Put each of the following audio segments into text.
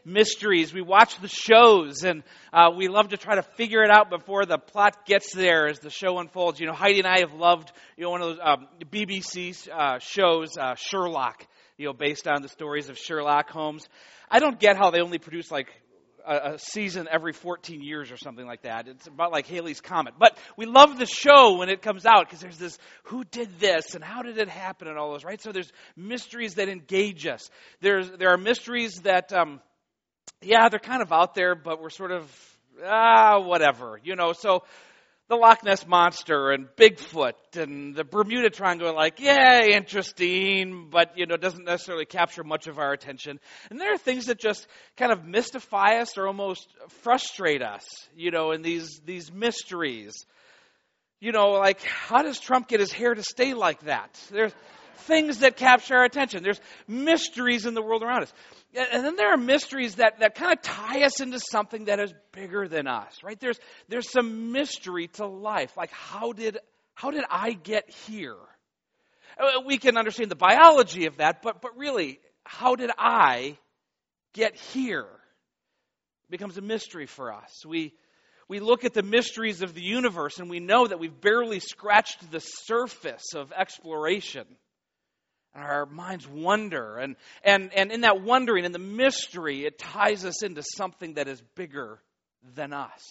mysteries. We watch the shows, and we love to try to figure it out before the plot gets there as the show unfolds. You know, Heidi and I have loved, one of those BBC shows, Sherlock, based on the stories of Sherlock Holmes. I don't get how they only produce like a season every 14 years or something like that. It's about like Halley's Comet. But we love the show when it comes out because there's this, who did this and how did it happen and all those, right? So there's mysteries that engage us. There are mysteries that, they're kind of out there, but we're sort of, whatever, So the Loch Ness Monster and Bigfoot and the Bermuda Triangle are like, interesting, but, doesn't necessarily capture much of our attention. And there are things that just kind of mystify us or almost frustrate us, in these mysteries. Like, how does Trump get his hair to stay like that? There's things that capture our attention. There's mysteries in the world around us. And then there are mysteries that kind of tie us into something that is bigger than us, right? There's some mystery to life. Like, how did I get here? We can understand the biology of that, but really, how did I get here? It becomes a mystery for us. We look at the mysteries of the universe, and we know that we've barely scratched the surface of exploration. And our minds wonder, and in that wondering, in the mystery, it ties us into something that is bigger than us.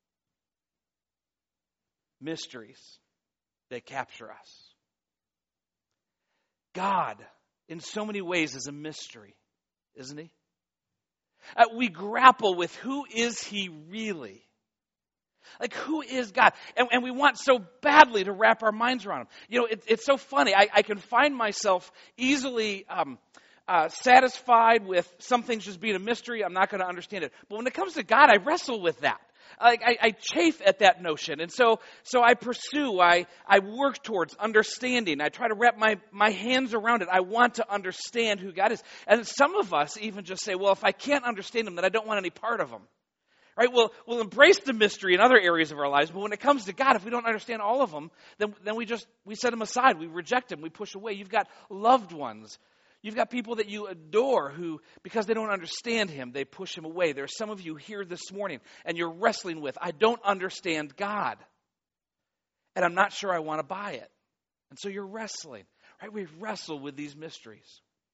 Mysteries, they capture us. God, in so many ways, is a mystery, isn't He? We grapple with who is He really? Like, who is God? And we want so badly to wrap our minds around Him. It's so funny. I can find myself easily satisfied with some things just being a mystery. I'm not going to understand it. But when it comes to God, I wrestle with that. Like, I chafe at that notion. And so I pursue, I work towards understanding. I try to wrap my hands around it. I want to understand who God is. And some of us even just say, well, if I can't understand Him, then I don't want any part of Him. Right? We'll embrace the mystery in other areas of our lives, but when it comes to God, if we don't understand all of them, then we set Him aside, we reject Him, we push away. You've got loved ones. You've got people that you adore who, because they don't understand Him, they push Him away. There are some of you here this morning, and you're wrestling with, I don't understand God, and I'm not sure I want to buy it. And so you're wrestling. Right? We wrestle with these mysteries.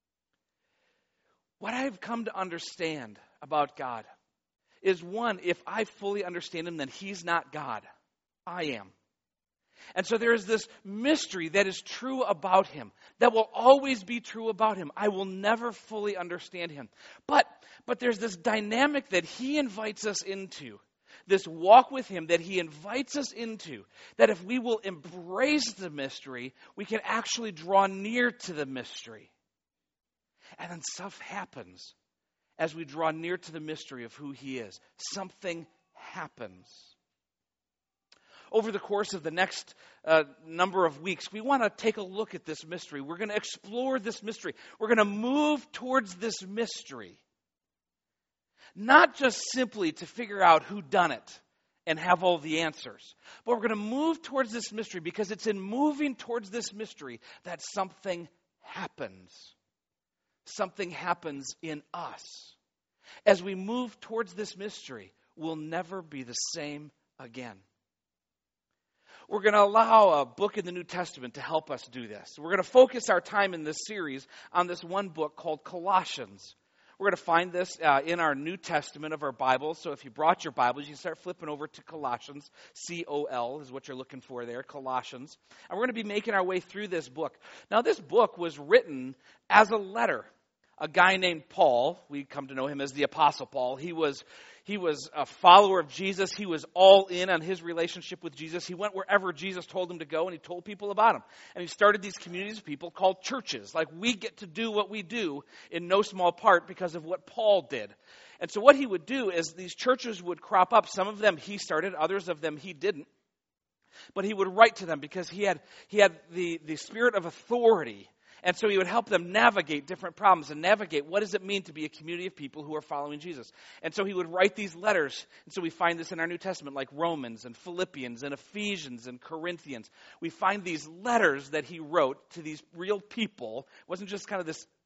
What I've come to understand about God is, one, if I fully understand Him, then He's not God. I am. And so there is this mystery that is true about Him, that will always be true about Him. I will never fully understand Him. But there's this dynamic that He invites us into, this walk with Him that He invites us into, that if we will embrace the mystery, we can actually draw near to the mystery. And then stuff happens. As we draw near to the mystery of who He is, something happens. Over the course of the next number of weeks, we want to take a look at this mystery. We're going to explore this mystery. We're going to move towards this mystery. Not just simply to figure out who done it and have all the answers, but we're going to move towards this mystery because it's in moving towards this mystery that something happens. Something happens in us. As we move towards this mystery, we'll never be the same again. We're going to allow a book in the New Testament to help us do this. We're going to focus our time in this series on this one book called Colossians. We're going to find this in our New Testament of our Bibles. So if you brought your Bibles, you can start flipping over to Colossians. C-O-L is what you're looking for there, Colossians. And we're going to be making our way through this book. Now, this book was written as a letter. A guy named Paul, we come to know him as the Apostle Paul. He was a follower of Jesus. He was all in on his relationship with Jesus. He went wherever Jesus told him to go, and he told people about him. And he started these communities of people called churches. Like, we get to do what we do in no small part because of what Paul did. And so what he would do is these churches would crop up. Some of them he started, others of them he didn't. But he would write to them because he had the spirit of authority. And so he would help them navigate different problems and navigate what does it mean to be a community of people who are following Jesus. And so he would write these letters. And so we find this in our New Testament, like Romans and Philippians and Ephesians and Corinthians. We find these letters that he wrote to these real people. It wasn't just kind of this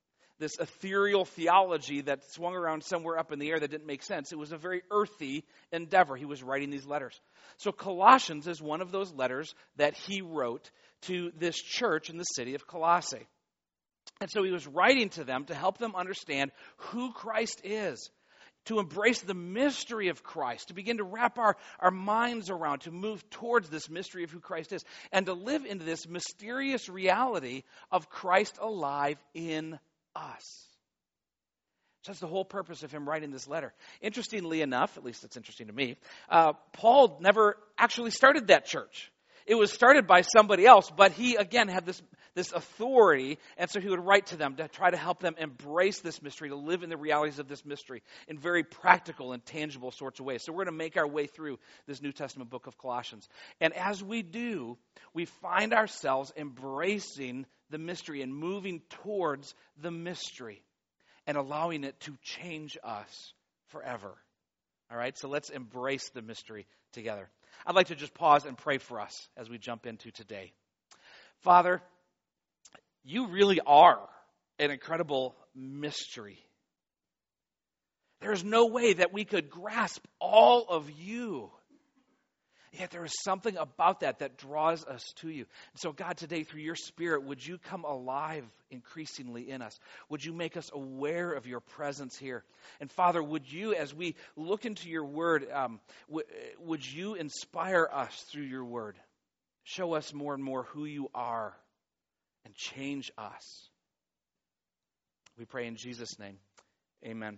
this ethereal theology that swung around somewhere up in the air that didn't make sense. It was a very earthy endeavor. He was writing these letters. So Colossians is one of those letters that he wrote to this church in the city of Colossae. And so he was writing to them to help them understand who Christ is, to embrace the mystery of Christ, to begin to wrap our minds around, to move towards this mystery of who Christ is, and to live into this mysterious reality of Christ alive in us. That's the whole purpose of him writing this letter. Interestingly enough, at least it's interesting to me, Paul never actually started that church. It was started by somebody else, but he, again, had this authority, and so he would write to them to try to help them embrace this mystery, to live in the realities of this mystery in very practical and tangible sorts of ways. So we're going to make our way through this New Testament book of Colossians. And as we do, we find ourselves embracing the mystery and moving towards the mystery and allowing it to change us forever. All right, so let's embrace the mystery together. I'd like to just pause and pray for us as we jump into today. Father, you really are an incredible mystery. There's no way that we could grasp all of you. Yet there is something about that draws us to you. And so God, today through your Spirit, would you come alive increasingly in us? Would you make us aware of your presence here? And Father, would you, as we look into your word, would you inspire us through your word? Show us more and more who you are and change us. We pray in Jesus' name. Amen.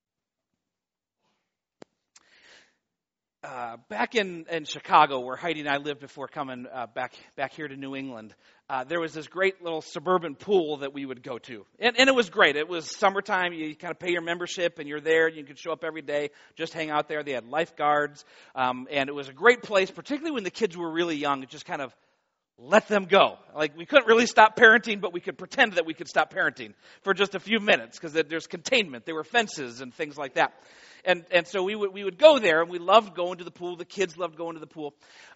Back in Chicago, where Heidi and I lived before coming back here to New England, there was this great little suburban pool that we would go to. And it was great. It was summertime. You kind of pay your membership, and you're there. You could show up every day, just hang out there. They had lifeguards. And it was a great place, particularly when the kids were really young. It just kind of let them go. Like, we couldn't really stop parenting, but we could pretend that we could stop parenting for just a few minutes because there's containment. There were fences and things like that. And so we would go there, and we loved going to the pool. The kids loved going to the pool.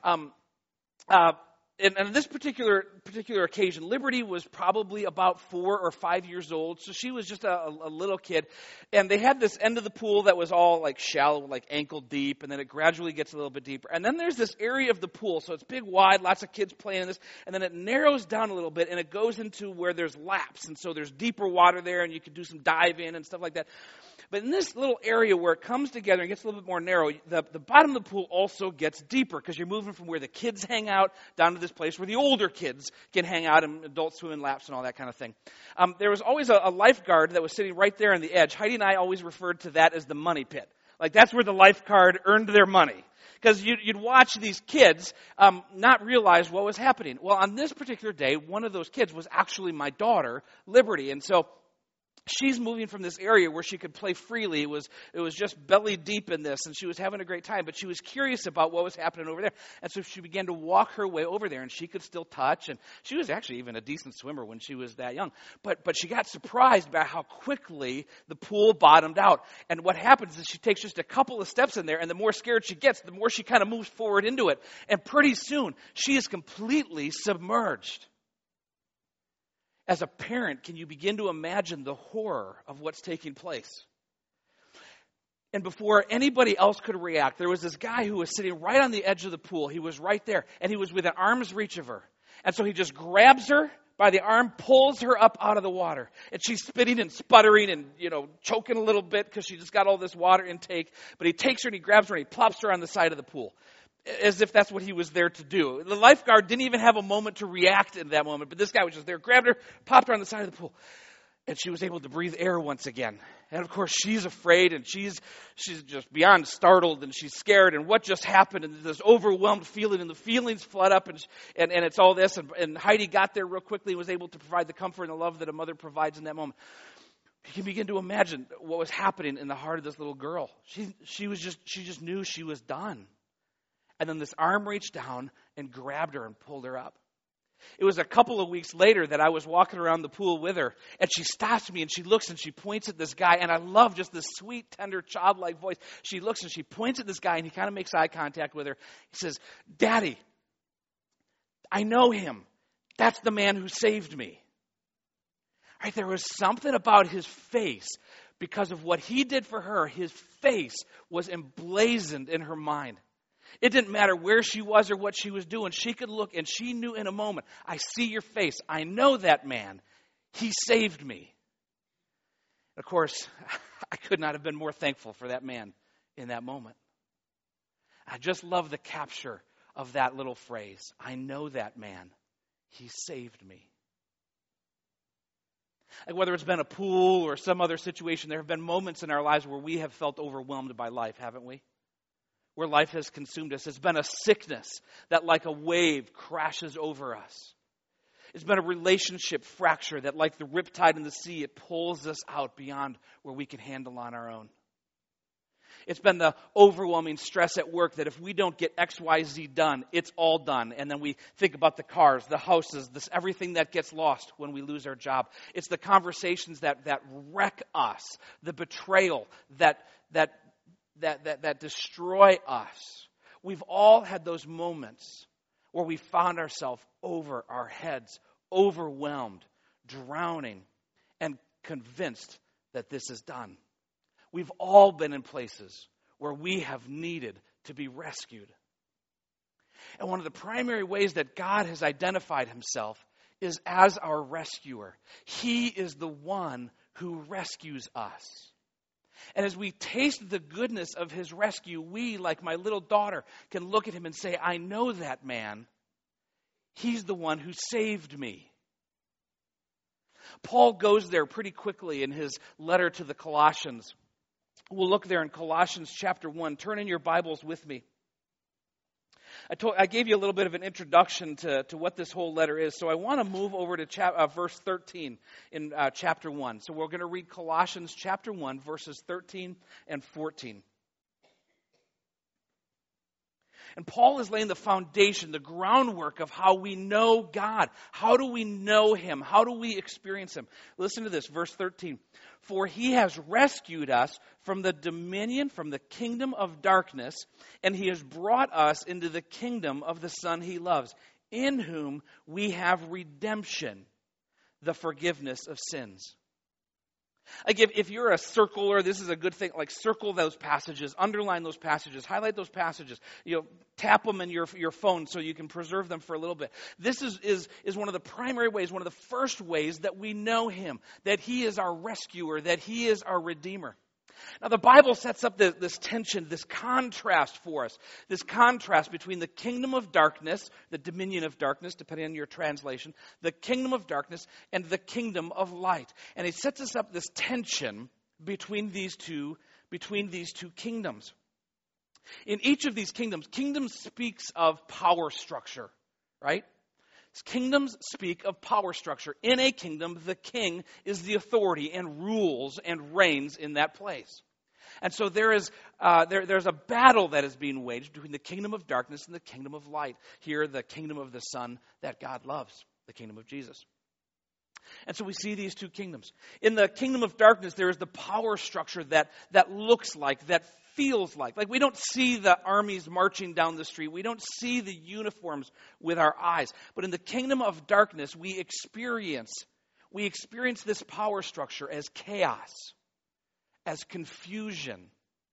And on this particular occasion, Liberty was probably about 4 or 5 years old, so she was just a little kid. And they had this end of the pool that was all like shallow, like ankle deep, and then it gradually gets a little bit deeper. And then there's this area of the pool, so it's big, wide, lots of kids playing in this, and then it narrows down a little bit, and it goes into where there's laps, and so there's deeper water there, and you can do some dive in and stuff like that. But in this little area where it comes together and gets a little bit more narrow, the bottom of the pool also gets deeper because you're moving from where the kids hang out down to this place where the older kids can hang out and adult swim in laps and all that kind of thing. There was always a lifeguard that was sitting right there on the edge. Heidi and I always referred to that as the money pit. Like, that's where the lifeguard earned their money. Because you'd watch these kids not realize what was happening. Well, on this particular day, one of those kids was actually my daughter, Liberty. And so she's moving from this area where she could play freely. It was just belly deep in this, and she was having a great time, but she was curious about what was happening over there. And so she began to walk her way over there, and she could still touch, and she was actually even a decent swimmer when she was that young. But she got surprised by how quickly the pool bottomed out. And what happens is she takes just a couple of steps in there, and the more scared she gets, the more she kind of moves forward into it. And pretty soon, she is completely submerged. As a parent, can you begin to imagine the horror of what's taking place? And before anybody else could react, there was this guy who was sitting right on the edge of the pool. He was right there, and he was within arm's reach of her. And so he just grabs her by the arm, pulls her up out of the water. And she's spitting and sputtering and, choking a little bit because she just got all this water intake. But he takes her and he grabs her and he plops her on the side of the pool, as if that's what he was there to do. The lifeguard didn't even have a moment to react in that moment, but this guy was just there, grabbed her, popped her on the side of the pool, and she was able to breathe air once again. And of course, she's afraid, and she's just beyond startled, and she's scared, and what just happened, and this overwhelmed feeling, and the feelings flood up, and it's all this, and Heidi got there real quickly and was able to provide the comfort and the love that a mother provides in that moment. You can begin to imagine what was happening in the heart of this little girl. She just knew she was done. And then this arm reached down and grabbed her and pulled her up. It was a couple of weeks later that I was walking around the pool with her, and she stops me and she looks and she points at this guy, and I love just this sweet, tender, childlike voice. She looks and she points at this guy, and he kind of makes eye contact with her. He says, "Daddy, I know him. That's the man who saved me." Right? There was something about his face. Because of what he did for her, his face was emblazoned in her mind. It didn't matter where she was or what she was doing. She could look and she knew in a moment, I see your face. I know that man. He saved me. Of course, I could not have been more thankful for that man in that moment. I just love the capture of that little phrase. I know that man. He saved me. Like whether it's been a pool or some other situation, there have been moments in our lives where we have felt overwhelmed by life, haven't we? Where life has consumed us. It's been a sickness that like a wave crashes over us. It's been a relationship fracture that like the riptide in the sea, it pulls us out beyond where we can handle on our own. It's been the overwhelming stress at work that if we don't get X, Y, Z done, it's all done. And then we think about the cars, the houses, everything that gets lost when we lose our job. It's the conversations that wreck us, the betrayal that destroy us. We've all had those moments where we found ourselves over our heads, overwhelmed, drowning, and convinced that this is done. We've all been in places where we have needed to be rescued. And one of the primary ways that God has identified himself is as our rescuer. He is the one who rescues us. And as we taste the goodness of his rescue, we, like my little daughter, can look at him and say, I know that man. He's the one who saved me. Paul goes there pretty quickly in his letter to the Colossians. We'll look there in Colossians chapter 1. Turn in your Bibles with me. I gave you a little bit of an introduction to what this whole letter is, so I want to move over to verse 13 in chapter 1. So we're going to read Colossians chapter 1, verses 13 and 14. And Paul is laying the foundation, the groundwork of how we know God. How do we know him? How do we experience him? Listen to this, verse 13. For he has rescued us from the dominion, from the kingdom of darkness, and he has brought us into the kingdom of the Son he loves, in whom we have redemption, the forgiveness of sins. Like if you're a circler, this is a good thing. Like circle those passages, underline those passages, highlight those passages. Tap them in your phone so you can preserve them for a little bit. This is one of the primary ways, one of the first ways that we know him, that he is our rescuer, that he is our redeemer. Now the Bible sets up this tension, this contrast for us. This contrast between the kingdom of darkness, the dominion of darkness, depending on your translation, the kingdom of darkness and the kingdom of light. And he sets us up this tension between these two kingdoms. In each of these kingdoms, kingdom speaks of power structure, right? Kingdoms speak of power structure. In a kingdom, the king is the authority and rules and reigns in that place. And so there's a battle that is being waged between the kingdom of darkness and the kingdom of light. Here, the kingdom of the Son that God loves, the kingdom of Jesus. And so we see these two kingdoms. In the kingdom of darkness, there is the power structure that looks like, that feels like. Like we don't see the armies marching down the street. We don't see the uniforms with our eyes. But in the kingdom of darkness, we experience this power structure as chaos, as confusion.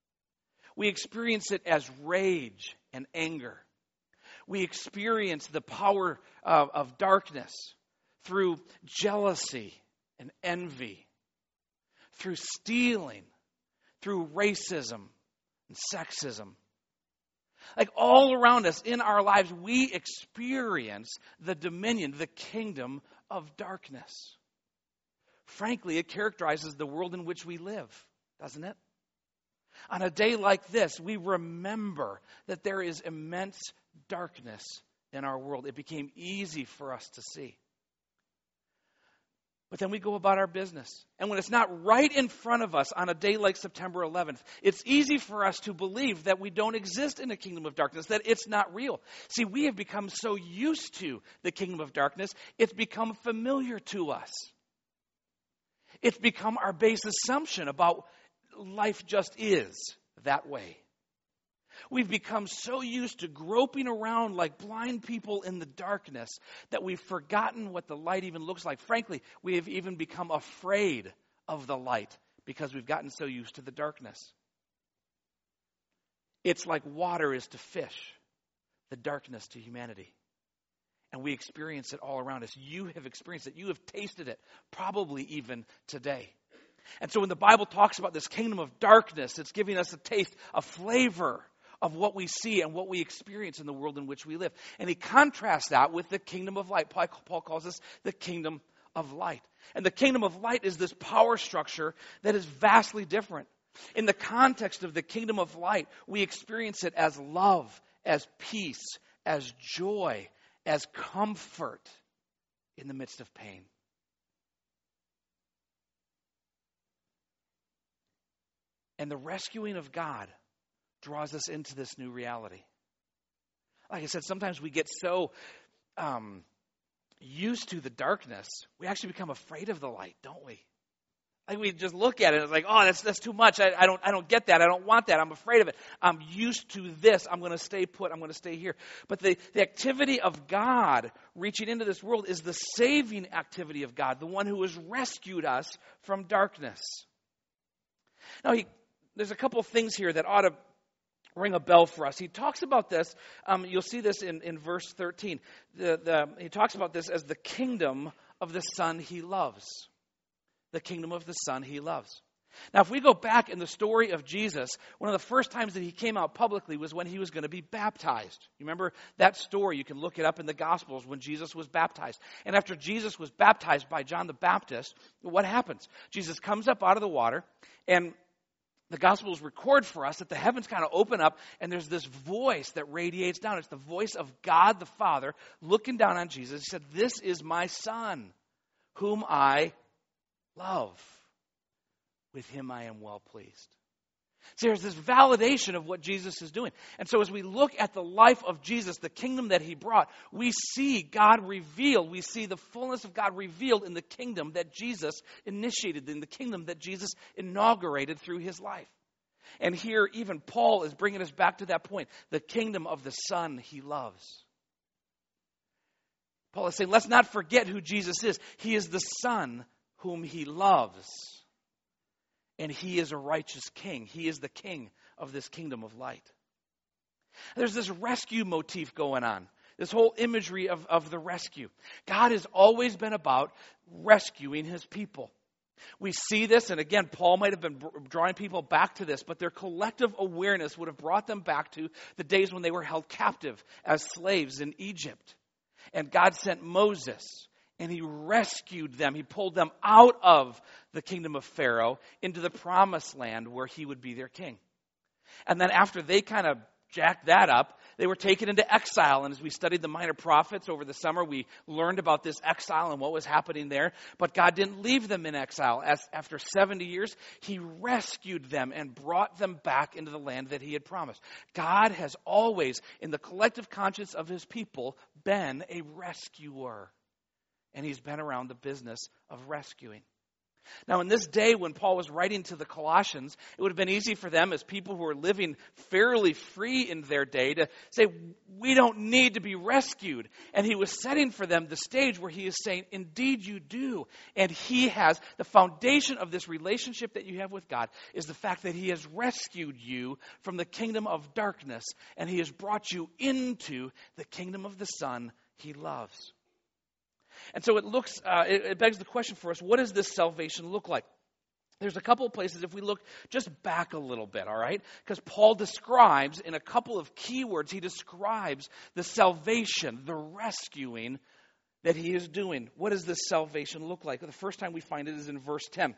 We experience it as rage and anger. We experience the power of darkness through jealousy and envy, through stealing, through racism and sexism. Like all around us in our lives, we experience the dominion, the kingdom of darkness. Frankly, it characterizes the world in which we live, doesn't it? On a day like this, we remember that there is immense darkness in our world. It became easy for us to see. But then we go about our business. And when it's not right in front of us on a day like September 11th, it's easy for us to believe that we don't exist in a kingdom of darkness, that it's not real. See, we have become so used to the kingdom of darkness, it's become familiar to us. It's become our base assumption about life just is that way. We've become so used to groping around like blind people in the darkness that we've forgotten what the light even looks like. Frankly, we have even become afraid of the light because we've gotten so used to the darkness. It's like water is to fish, the darkness to humanity. And we experience it all around us. You have experienced it. You have tasted it, probably even today. And so when the Bible talks about this kingdom of darkness, it's giving us a taste, a flavor of what we see and what we experience in the world in which we live. And he contrasts that with the kingdom of light. Paul calls this the kingdom of light. And the kingdom of light is this power structure that is vastly different. In the context of the kingdom of light, we experience it as love, as peace, as joy, as comfort in the midst of pain. And the rescuing of God draws us into this new reality. Like I said, sometimes we get so used to the darkness, we actually become afraid of the light, don't we? Like we just look at it and it's like, oh, that's too much. I don't get that. I don't want that. I'm afraid of it. I'm used to this. I'm going to stay put. I'm going to stay here. But the activity of God reaching into this world is the saving activity of God, the one who has rescued us from darkness. Now, there's a couple of things here that ought to ring a bell for us. He talks about this. You'll see this in verse 13. He talks about this as the kingdom of the Son he loves. The kingdom of the Son he loves. Now, if we go back in the story of Jesus, one of the first times that he came out publicly was when he was going to be baptized. You remember that story? You can look it up in the Gospels when Jesus was baptized. And after Jesus was baptized by John the Baptist, what happens? Jesus comes up out of the water, and the Gospels record for us that the heavens kind of open up, and there's this voice that radiates down. It's the voice of God the Father looking down on Jesus. He said, "This is my Son, whom I love. With him I am well pleased." So there's this validation of what Jesus is doing. And so as we look at the life of Jesus, the kingdom that he brought, we see God revealed. We see the fullness of God revealed in the kingdom that Jesus initiated, in the kingdom that Jesus inaugurated through his life. And here even Paul is bringing us back to that point, the kingdom of the Son he loves. Paul is saying, let's not forget who Jesus is. He is the Son whom he loves. And he is a righteous king. He is the king of this kingdom of light. There's this rescue motif going on. This whole imagery of the rescue. God has always been about rescuing his people. We see this, and again, Paul might have been drawing people back to this, but their collective awareness would have brought them back to the days when they were held captive as slaves in Egypt. And God sent Moses. And he rescued them. He pulled them out of the kingdom of Pharaoh into the promised land where he would be their king. And then after they kind of jacked that up, they were taken into exile. And as we studied the minor prophets over the summer, we learned about this exile and what was happening there. But God didn't leave them in exile. After 70 years, he rescued them and brought them back into the land that he had promised. God has always, in the collective conscience of his people, been a rescuer. And he's been around the business of rescuing. Now, in this day when Paul was writing to the Colossians, it would have been easy for them as people who were living fairly free in their day to say, we don't need to be rescued. And he was setting for them the stage where he is saying, indeed you do. And he has, the foundation of this relationship that you have with God is the fact that he has rescued you from the kingdom of darkness. And he has brought you into the kingdom of the Son he loves. And so it begs the question for us, what does this salvation look like? There's a couple of places, if we look just back a little bit, all right? Because Paul describes, in a couple of key words, he describes the salvation, the rescuing that he is doing. What does this salvation look like? The first time we find it is in verse 10.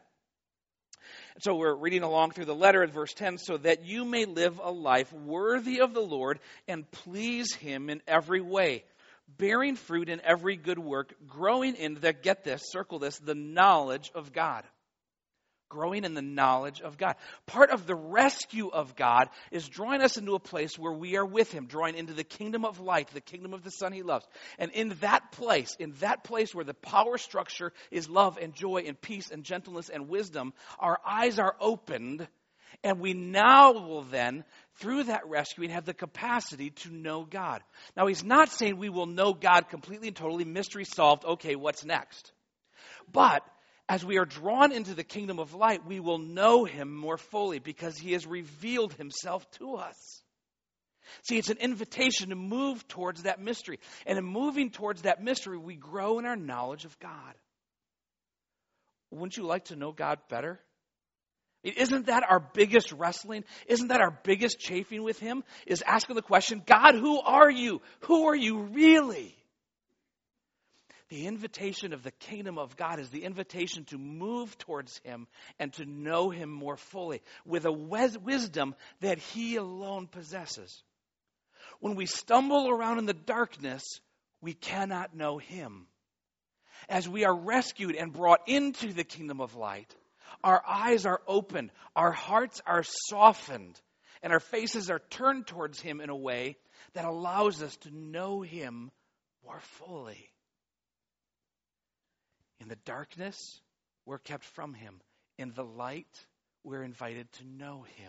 So we're reading along through the letter at verse 10, so that you may live a life worthy of the Lord and please him in every way, bearing fruit in every good work, growing in the, get this, circle this, the knowledge of God. Growing in the knowledge of God. Part of the rescue of God is drawing us into a place where we are with him, drawing into the kingdom of light, the kingdom of the Son he loves. And in that place where the power structure is love and joy and peace and gentleness and wisdom, our eyes are opened And we now will then, through that rescuing, have the capacity to know God. Now, he's not saying we will know God completely and totally, mystery solved, okay, what's next? But as we are drawn into the kingdom of light, we will know him more fully because he has revealed himself to us. See, it's an invitation to move towards that mystery. And in moving towards that mystery, we grow in our knowledge of God. Wouldn't you like to know God better? Isn't that our biggest wrestling? Isn't that our biggest chafing with him? Is asking the question, God, who are you? Who are you really? The invitation of the kingdom of God is the invitation to move towards him and to know him more fully with a wisdom that he alone possesses. When we stumble around in the darkness, we cannot know him. As we are rescued and brought into the kingdom of light, our eyes are opened, our hearts are softened, and our faces are turned towards him in a way that allows us to know him more fully. In the darkness, we're kept from him. In the light, we're invited to know him.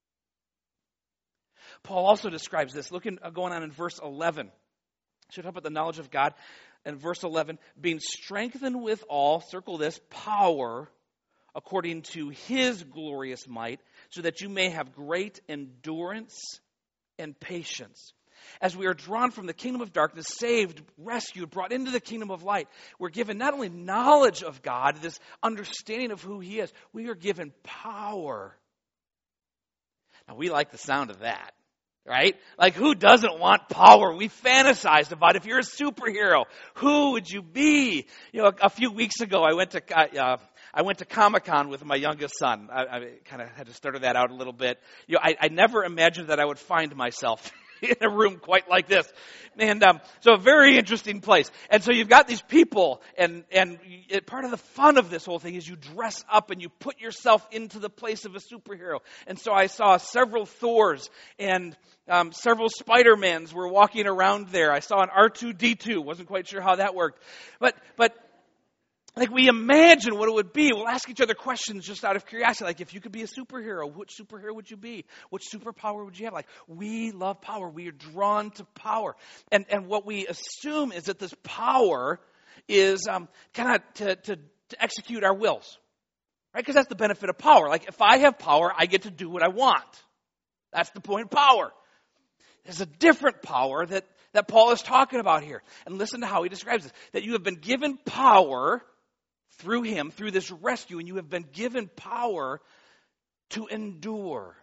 Paul also describes this. Going on in verse 11. So talk about the knowledge of God. In verse 11, being strengthened with all, circle this, power according to his glorious might, so that you may have great endurance and patience. As we are drawn from the kingdom of darkness, saved, rescued, brought into the kingdom of light, we're given not only knowledge of God, this understanding of who he is, we are given power. Now, we like the sound of that, right? Like, who doesn't want power? We fantasized about if you're a superhero, who would you be? You know, a few weeks ago, I went to Comic-Con with my youngest son. I kind of had to stutter that out a little bit. You know, I never imagined that I would find myself in a room quite like this. And so a very interesting place. And so you've got these people, and part of the fun of this whole thing is you dress up and you put yourself into the place of a superhero. And so I saw several Thors and several Spider-Mans were walking around there. I saw an R2-D2. Wasn't quite sure how that worked. But like, we imagine what it would be. We'll ask each other questions just out of curiosity. Like, if you could be a superhero, which superhero would you be? Which superpower would you have? Like, we love power. We are drawn to power. And what we assume is that this power is kind of to execute our wills. Right? Because that's the benefit of power. Like, if I have power, I get to do what I want. That's the point of power. There's a different power that Paul is talking about here. And listen to how he describes this. That you have been given power through him, through this rescue, and you have been given power to endure.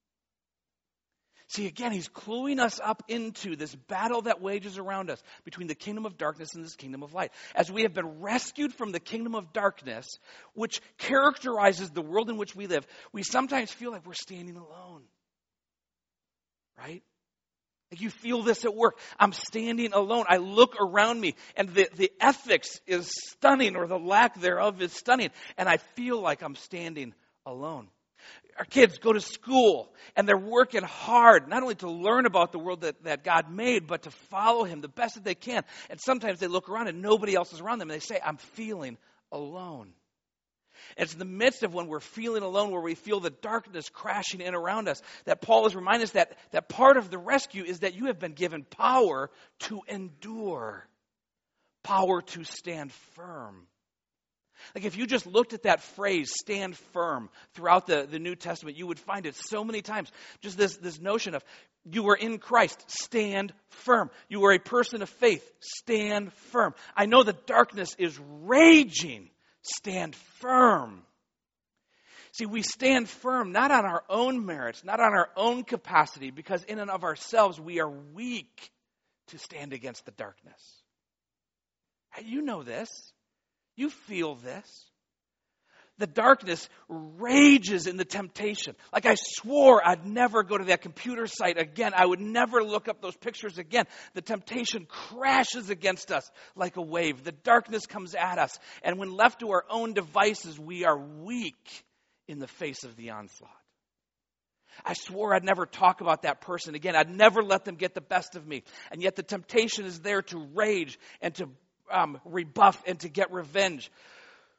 See, again, he's cluing us up into this battle that wages around us between the kingdom of darkness and this kingdom of light. As we have been rescued from the kingdom of darkness, which characterizes the world in which we live, we sometimes feel like we're standing alone. Right? Like, you feel this at work. I'm standing alone. I look around me, and the ethics is stunning, or the lack thereof is stunning, and I feel like I'm standing alone. Our kids go to school, and they're working hard, not only to learn about the world that God made, but to follow him the best that they can. And sometimes they look around, and nobody else is around them, and they say, I'm feeling alone. It's in the midst of when we're feeling alone, where we feel the darkness crashing in around us, that Paul is reminding us that part of the rescue is that you have been given power to endure, power to stand firm. Like, if you just looked at that phrase, stand firm, throughout the New Testament, you would find it so many times. Just this notion of, you were in Christ, stand firm. You were a person of faith, stand firm. I know the darkness is raging. Stand firm. See, we stand firm not on our own merits, not on our own capacity, because in and of ourselves we are weak to stand against the darkness. You know this. You feel this. The darkness rages in the temptation. Like, I swore I'd never go to that computer site again. I would never look up those pictures again. The temptation crashes against us like a wave. The darkness comes at us. And when left to our own devices, we are weak in the face of the onslaught. I swore I'd never talk about that person again. I'd never let them get the best of me. And yet the temptation is there to rage and to rebuff and to get revenge.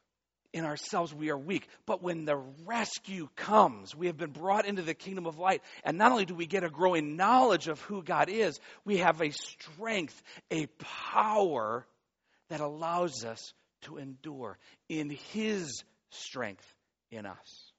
In ourselves, we are weak. But when the rescue comes, we have been brought into the kingdom of light. And not only do we get a growing knowledge of who God is, we have a strength, a power that allows us to endure in His strength in us.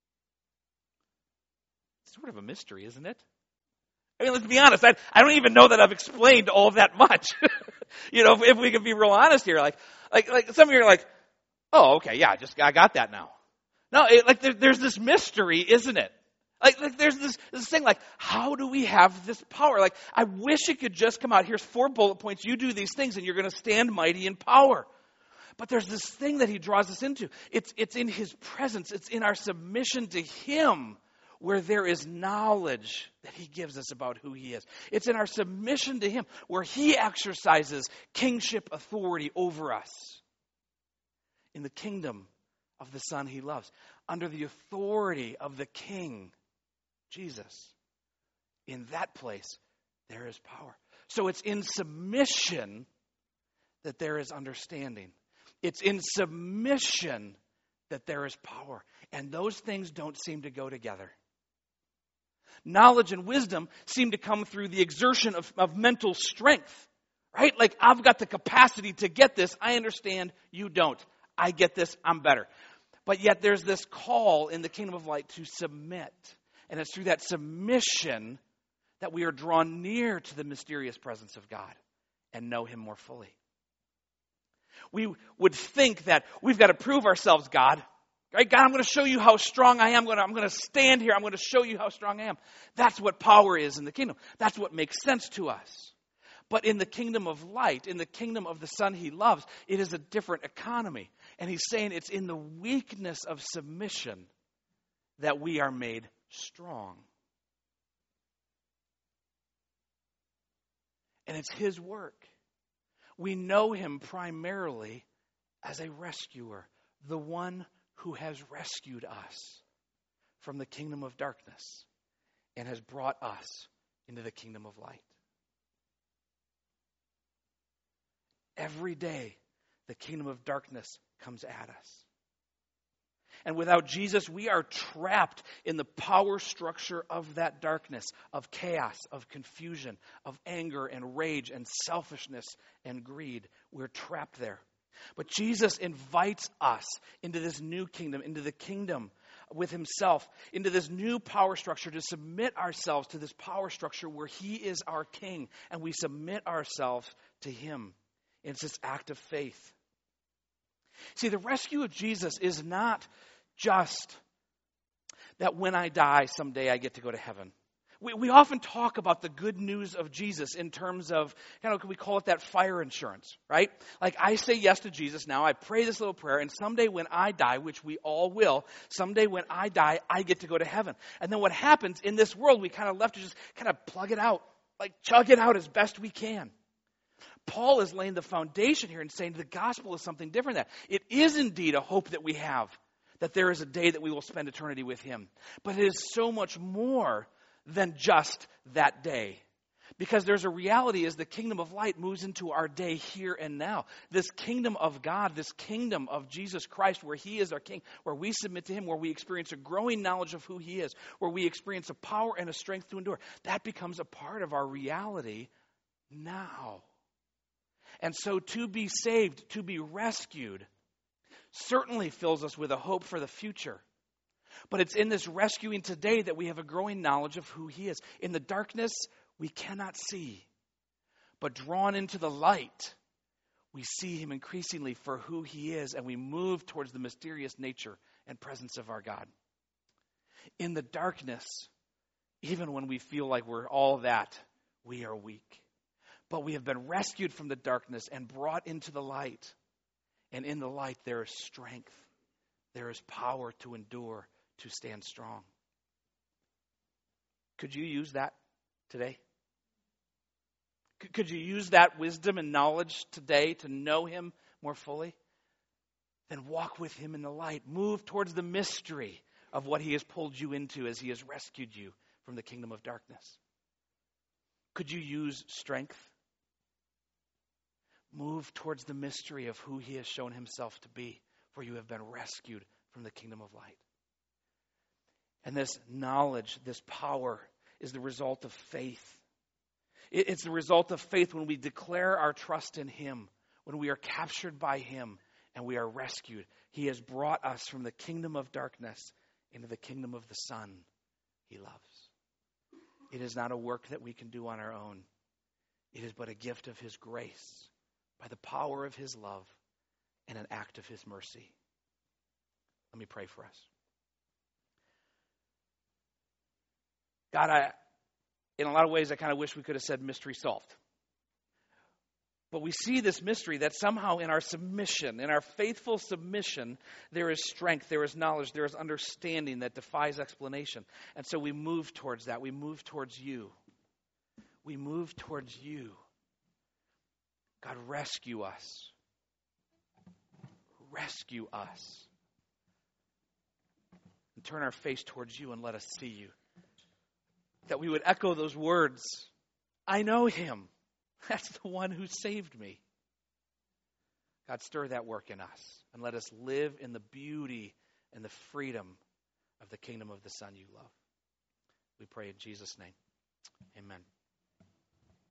It's sort of a mystery, isn't it? I mean, let's be honest. I don't even know that I've explained all that much. If we can be real honest here, like some of you are like, oh, okay, yeah, I got that now. No, there's this mystery, isn't it? There's this thing, how do we have this power? I wish it could just come out. Here's 4 bullet points. You do these things and you're going to stand mighty in power. But there's this thing that He draws us into. It's in His presence. It's in our submission to Him where there is knowledge that He gives us about who He is. It's in our submission to Him where He exercises kingship authority over us. In the kingdom of the Son He loves, under the authority of the King, Jesus. In that place, there is power. So it's in submission that there is understanding. It's in submission that there is power. And those things don't seem to go together. Knowledge and wisdom seem to come through the exertion of mental strength, right? I've got the capacity to get this. I understand, you don't. I get this, I'm better. But yet there's this call in the kingdom of light to submit. And it's through that submission that we are drawn near to the mysterious presence of God and know Him more fully. We would think that we've got to prove ourselves, God. Right? God, I'm going to show you how strong I am. I'm going to stand here. I'm going to show you how strong I am. That's what power is in the kingdom. That's what makes sense to us. But in the kingdom of light, in the kingdom of the Son He loves, it is a different economy. And He's saying it's in the weakness of submission that we are made strong. And it's His work. We know Him primarily as a rescuer, the one who has rescued us from the kingdom of darkness and has brought us into the kingdom of light. Every day, the kingdom of darkness comes at us. And without Jesus, we are trapped in the power structure of that darkness, of chaos, of confusion, of anger and rage and selfishness and greed. We're trapped there. But Jesus invites us into this new kingdom, into the kingdom with Himself, into this new power structure, to submit ourselves to this power structure where He is our King, and we submit ourselves to Him. It's this act of faith. See, the rescue of Jesus is not just that when I die, someday I get to go to heaven. We often talk about the good news of Jesus in terms of, we call it that fire insurance, right? I say yes to Jesus now, I pray this little prayer, and someday when I die, which we all will, someday when I die, I get to go to heaven. And then what happens in this world, we left to just plug it out, chug it out as best we can. Paul is laying the foundation here and saying the gospel is something different than that. It is indeed a hope that we have, that there is a day that we will spend eternity with Him. But it is so much more than just that day. Because there's a reality as the kingdom of light moves into our day here and now. This kingdom of God, this kingdom of Jesus Christ, where He is our King, where we submit to Him, where we experience a growing knowledge of who He is, where we experience a power and a strength to endure. That becomes a part of our reality now. And so to be saved, to be rescued, certainly fills us with a hope for the future. But it's in this rescuing today that we have a growing knowledge of who He is. In the darkness, we cannot see. But drawn into the light, we see Him increasingly for who He is, and we move towards the mysterious nature and presence of our God. In the darkness, even when we feel like we're all that, we are weak. But we have been rescued from the darkness and brought into the light. And in the light there is strength. There is power to endure, to stand strong. Could you use that today? Could you use that wisdom and knowledge today to know Him more fully? Then walk with Him in the light. Move towards the mystery of what He has pulled you into as He has rescued you from the kingdom of darkness. Could you use strength? Move towards the mystery of who He has shown Himself to be for you have been rescued from the kingdom of light. And this knowledge, this power, is the result of faith. It's the result of faith when we declare our trust in Him, when we are captured by Him and we are rescued. He has brought us from the kingdom of darkness into the kingdom of the Son He loves. It is not a work that we can do on our own. It is but a gift of His grace by the power of His love and an act of His mercy. Let me pray for us. God, in a lot of ways, I kind of wish we could have said mystery solved. But we see this mystery that somehow in our submission, in our faithful submission, there is strength, there is knowledge, there is understanding that defies explanation. And so we move towards that. We move towards you. We move towards you. God, rescue us. Rescue us. And turn our face towards you and let us see you. That we would echo those words. I know Him. That's the one who saved me. God, stir that work in us and let us live in the beauty and the freedom of the kingdom of the Son you love. We pray in Jesus' name. Amen.